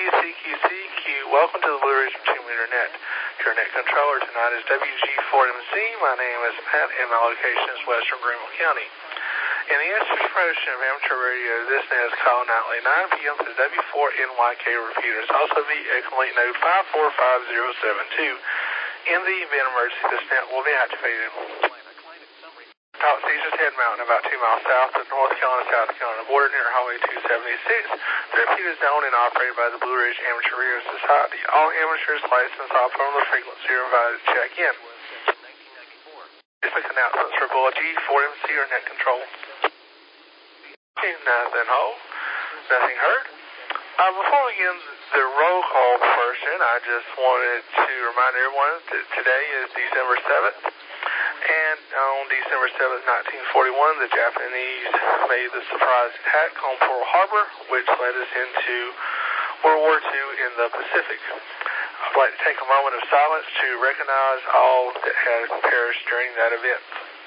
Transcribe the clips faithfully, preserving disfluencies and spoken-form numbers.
C Q C Q. Welcome to the Blue Ridge two-meter net. Your net controller tonight is W G four M C. My name is Pat, and my location is Western Greenville County. In the answers promotion of amateur radio, this net is called nightly nine p m to the W four N Y K repeaters. Also the Echolink node five four five zero seven two. In the event of emergency, this net will be activated. Top Caesar's Head Mountain, about two miles south of North Carolina, South Carolina border near Highway two seventy-six. The repeater is owned and operated by the Blue Ridge Amateur Radio Society. All amateurs licensed off from the frequency are invited to check in. Basic announcements for Bull G four M C or net control. Nothing whole, nothing heard. Uh, before we begin the roll call portion, I just wanted to remind everyone that today is December seventh. And on December seventh, nineteen forty-one, the Japanese made the surprise attack on Pearl Harbor, which led us into World War Two in the Pacific. I'd like to take a moment of silence to recognize all that had perished during that event.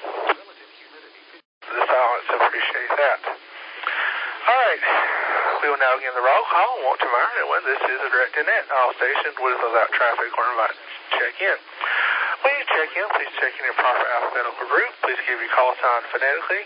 The silence, appreciate that. All right, we will now begin the roll call. I want to remind everyone this is a direct net. All stations with or without traffic are invited to check in. When you check in, please check in your proper alphabetical group. Please give your call sign phonetically,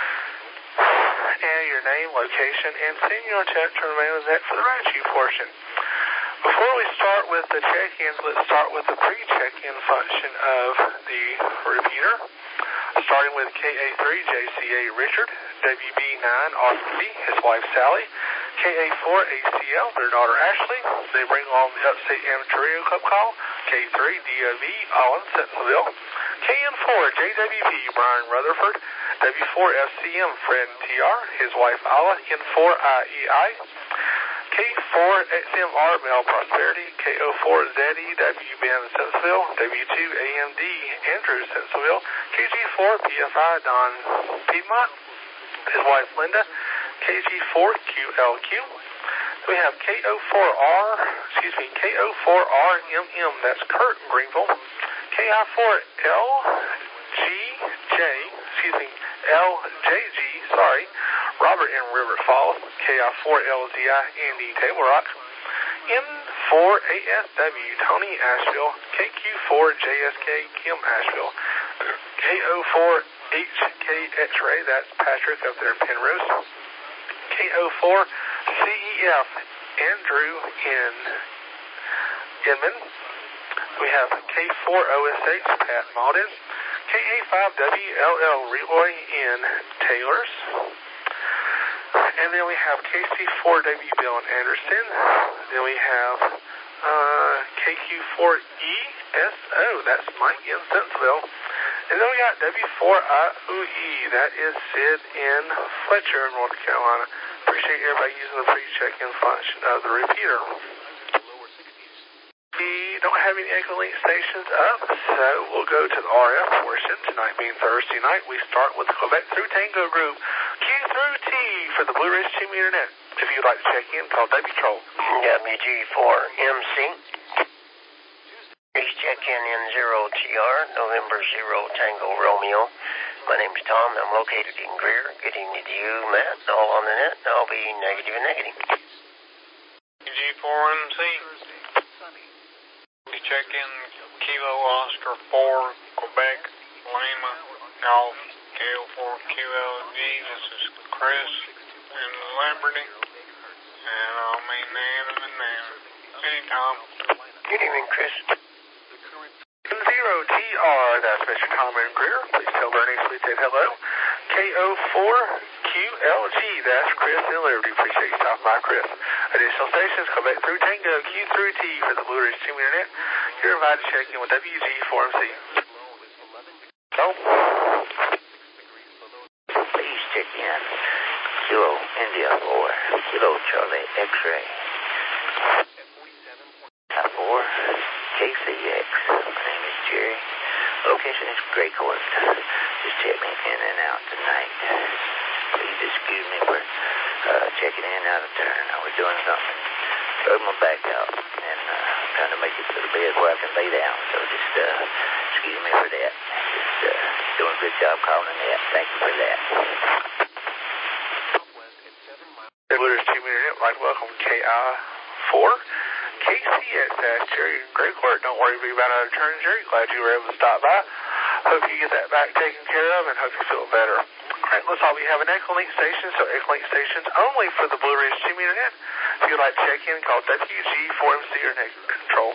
and your name, location, and send your intent to remain on the net for the right-you portion. Before we start with the check-ins, let's start with the pre-check-in function of the repeater. Starting with K A three J C A Richard, W B nine Austin B, his wife Sally, K A four A C L, their daughter Ashley. They bring along the Upstate Amateur Radio Club call, K three D O V, Allen, Sentinelville, K N four J W P, Brian Rutherford, W four F C M, Fred T R, his wife Alla, N four I E I, K four X M R, Mel Prosperity, K O four Z E W, Ben, Sentinelville, W two A M D, Andrew, Sentinelville, K G four P F I, Don Piedmont, his wife Linda, K G four Q L Q. We have K O four R, excuse me, K O four R M M, that's Kurt in Greenville, K I four L G J, excuse me, L J G, sorry, Robert in River Falls, K I four L Z I, Andy Table Rock, N four A S W, Tony Asheville, K Q four J S K, Kim Asheville, K O four H K X-Ray, that's Patrick up there in Penrose, K O four C E F, Andrew in Inman. We have K four O S H, Pat Malden, K A five W L L, Leroy in Taylors. And then we have K C four W Bill in Anderson. Then we have uh, K Q four E S O, that's Mike in Sentinelville. And then we got W four I O E, that is Sid in Fletcher, North Carolina. Appreciate everybody using the pre-check-in function of the repeater. We don't have any Echolink stations up, so we'll go to the R F portion. Tonight being Thursday night, we start with the Quebec through Tango group, Q through T for the Blue Ridge two-meter net. If you'd like to check in, call W Troll. W G four M C. Please check in in zero T R, November zero Tango Romeo. My name is Tom. I'm located in Greer. Good evening to you, Matt, all on the net. I'll be negative and negative. W G four M C. We check in Kilo Oscar four, Quebec, Lima, Golf, K O four Q L G. This is Chris in Liberty. And I'll be negative and negative. Hey, Tom. Good evening, Chris. Zero T R, that's Mister Tom in Greer. Please tell Bernie we said hello. K O four Q L G, that's Chris in Liberty. Appreciate you stopping by, Chris. Additional stations, Quebec through Tango, Q through T for the Blue Ridge two-meter net. You're invited to check in with W G four M C. Oh. Please check in. Kilo India four, Kilo Charlie X-Ray. four, K C X. My name is Jerry. Location is Gray Court. Just check me in and out tonight. Please excuse me for uh, checking in out of turn. I was doing something. Throw my back out and uh, trying to make it to the bed where I can lay down. So just uh, excuse me for that. Just uh, doing a good job calling in that. Thank you for that. Blue Ridge two-meter net, right, welcome K I four. K C X asked Jerry, great work, don't worry, be about out of turn, Jerry. Glad you were able to stop by. Hope you get that back taken care of and hope you feel better. Alright, looks like we have an Echolink station, so Echolink stations only for the Blue Ridge two meter net. If you'd like to check in, call W G four M C or net control.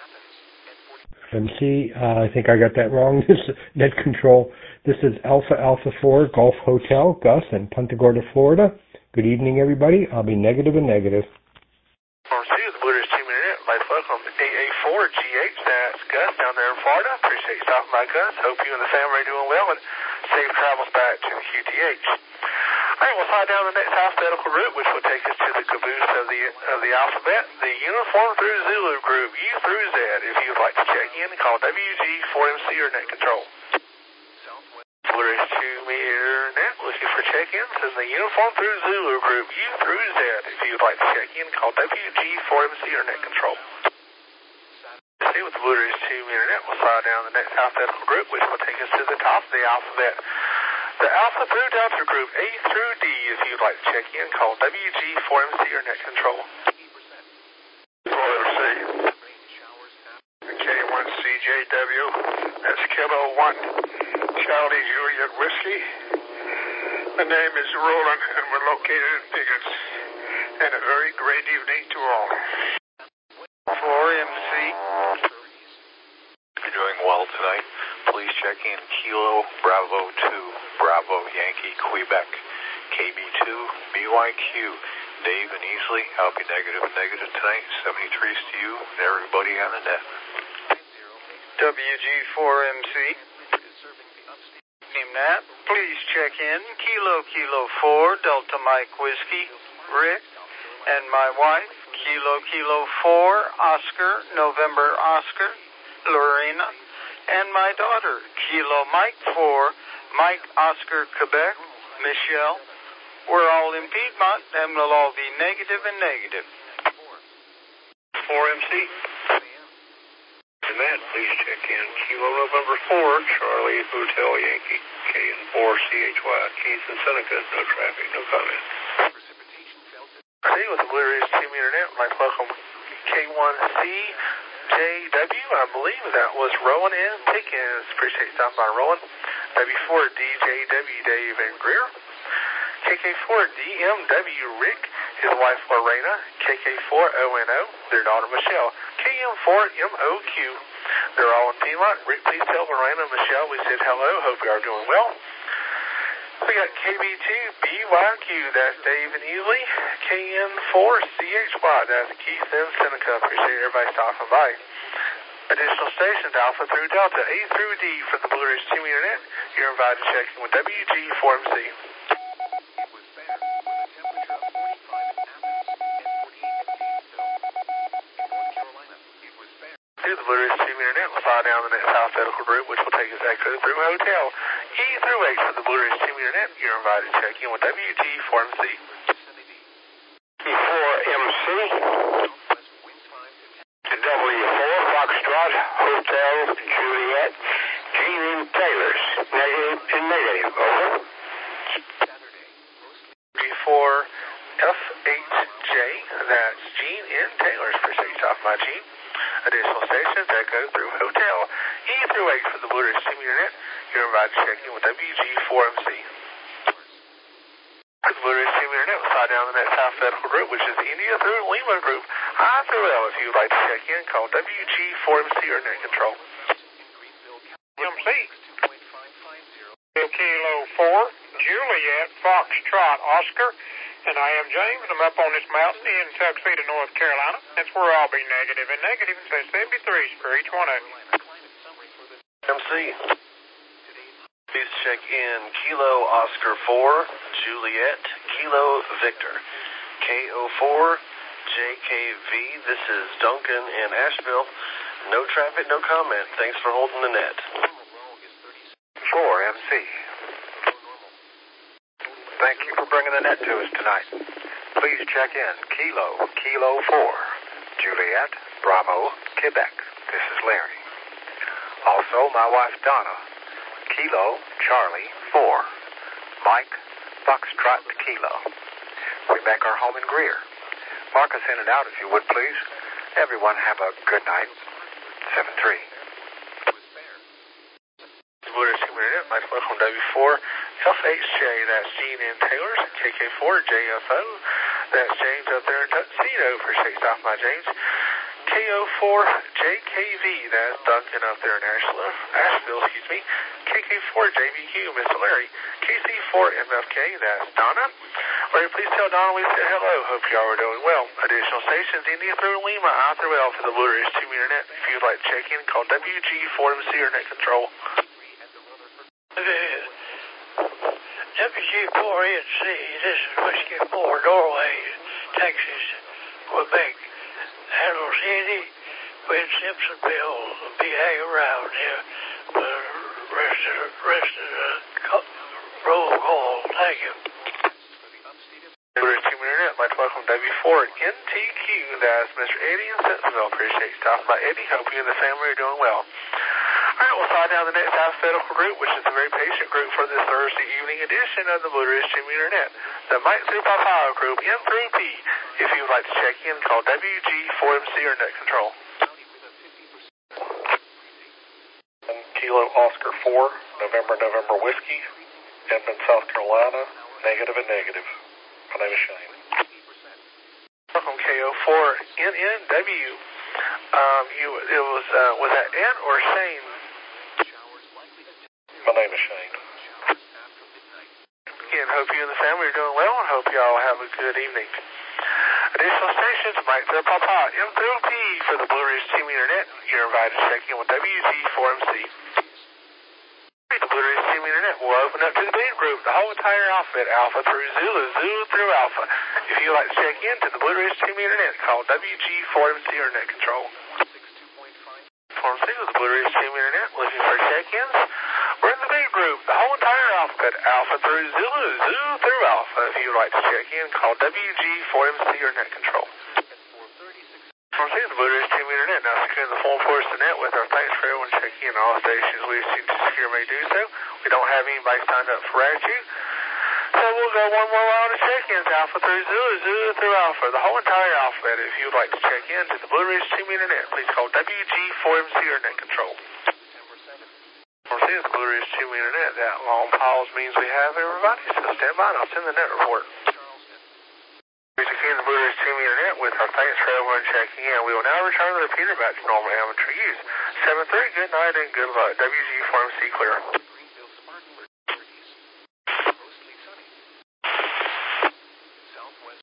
M C, uh, I think I got that wrong. This is net control. This is Alpha Alpha four Golf Hotel, Gus, in Punta Gorda, Florida. Good evening, everybody. I'll be negative and negative. Form two, the Blue Ridge two meter net. Like welcome A A four G H. That's Gus down there in Florida. Appreciate you stopping by, Gus. Hope you and the family are doing well and safe travels back to the Q T H. Alright, we'll slide down the next alphabetical route, which will take us to the caboose of the of the alphabet, the uniform through Zulu group, U through Z. If you would like to check in, call W G four M C or net control. Blue Ridge two meter net, looking for check-ins in the uniform through Zulu group, U through Z. If you would like to check in, call W G four M C or net control. See, with the Blue Ridge two meter net, we'll slide down the next alphabetical group, which will take us to the top of the alphabet. The Alpha through Delta group, A through D. If you would like to check in, call W G four M C or net control. four M C. K one C J W. That's Kilo one. Charlie Juliet Whiskey. The name is Roland, and we're located in Piggins. And a very great evening to all. four M C. You're doing well tonight. Please check in Kilo Bravo two, Bravo Yankee Quebec, K B two, B Y Q, Dave and Easley. I'll be negative and negative tonight. seventy-threes to you and everybody on the net. W G four M C. Name that. Please check in Kilo Kilo four, Delta Mike Whiskey, Rick, and my wife, Kilo Kilo four, Oscar, November Oscar, Lorena, and my daughter, Kilo Mike four, Mike Oscar Quebec, Michelle. We're all in Piedmont, and we'll all be negative and negative. four M C. And that, please check in Kilo November four, Charlie Hotel Yankee, K and four C H Y, Keith and Seneca, no traffic, no comment. See, with the Blue Ridge two meter net, like welcome K one C J W. I believe that was Rowan and Pickens. Appreciate you stopping by, Rowan. W four D J W, Dave and Greer. K K four D M W, Rick, his wife Lorena. K K four O N O, their daughter Michelle. K M four M O Q, they're all in Piedmont. Rick, please tell Lorena and Michelle we said hello. Hope you are doing well. We got K B two B Y Q, that's Dave and Easley. K N four C H Y, that's Keith and Seneca. Appreciate everybody stopping by. Additional stations, Alpha through Delta, A through D for the Blue Ridge two meter net. You're invited to check in with W G four M C. Through the Blue Ridge two meter net, we'll slide down the next alphabetical group, which will take us Echo through Hotel. E through H for the Blue Ridge two meter net. You're invited to check in with W G four M C. four M C. W four Foxtrot Hotel Juliet, Gene Taylors, negative and negative, over. B four F H J, that's Gene and Taylors. Appreciate you stopping by, Gene. Additional stations, Echo through Hotel. E through H for the Blue Ridge two meter net. You're invited to check in with W G four M C. The Blue Ridge two meter net will slide down the next alphabetical group, which is India through Lima group. I through L. If you would like to check in, call W G four M C or net control. M C. Kilo four, Juliet, Foxtrot, Oscar, and I am James. I'm up on this mountain in Tuxedo, North Carolina. That's where I'll be negative and negative, and say seventy-threes for each one of you. M C. Please check in Kilo Oscar four, Juliet, Kilo Victor, K O four, J K V. This is Duncan in Asheville. No traffic, no comment. Thanks for holding the net. four M C. Thank you for bringing the net to us tonight. Please check in Kilo, Kilo four, Juliet, Bravo, Quebec. This is Larry. Also, my wife Donna, Kilo, Charlie, four, Mike, Foxtrot, Kilo. We back our home in Greer. Mark us in and out if you would, please. Everyone have a good night. seven three. Blue Ridge Team Internet, Mike welcome W four F H J, that's Gene and Taylor's, K K four J F O, that's James up there in Tuxedo, appreciate stopping by, James. K O four J K V, that's Duncan up there in Asheville, Asheville, excuse me. K K four J B Q, Mister Larry. K C four M F K, that's Donna. Will you please tell Donna we said hello, hope y'all are doing well. Additional stations, India through Lima, I through L for the Blue Ridge Team Internet. If you'd like to check in, call W G four M C or Net Control. W G four N C, this is Whiskey four, Norway, Texas, Quebec. Handles any when Simpsonville will be hanging around here. The rest of the rest of the roll call. Thank you. Blue Ridge Team Internet, like to welcome W four N T Q. That's Mister Eddie in Simpsonville. Appreciate you stopping by, Eddie. Hope you and the family are doing well. Alright, we'll slide down the next alphabetical group, which is a very patient group for this Thursday evening edition of the Blue Ridge Team Internet. The Mike through Papaya group, N through P. If you would like to check in, call W G four M C or Net Control. Kilo Oscar four, November, November Whiskey, Edmond, South Carolina, negative and negative. My name is Shane. Welcome K O four N N W. Um, you, it was, uh, was that N or Shane? My name is Shane. Again, hope you and the family are doing well and hope y'all have a good evening. Additional stations, Mike through Papa, M through P for the Blue Ridge Team Internet. You're invited to check in with W G four M C. The Blue Ridge Team Internet will open up to the big group, the whole entire alphabet, Alpha through Zulu, Zulu through Alpha. If you'd like to check in to the Blue Ridge Team Internet, call W G four M C or Net Control. four M C with the Blue Ridge Team Internet, looking for check-ins. We're in the big group, the whole entire alphabet, Alpha through Zulu, Zulu through Alpha. If you'd like to check in, call W G four M C or Net Control. four M C, the Blue Ridge Team Internet, now securing the phone ports to net with our thanks for everyone checking in. All stations we seek to secure may do so. We don't have anybody signed up for Ratchet. So we'll go one more round of check-ins, Alpha through Zulu, Zulu through Alpha, the whole entire alphabet. If you'd like to check in to the Blue Ridge Team Internet, please call W G four M C or Net Control. four M C is the Blue Ridge Team Internet. That long pause means we have everybody, so stand by and I'll send the net report. We secure the Blue Ridge Team Internet with our thanks for everyone checking in. We will now return the repeater back to normal amateur use. seven three, good night and good luck. W G four M C clear.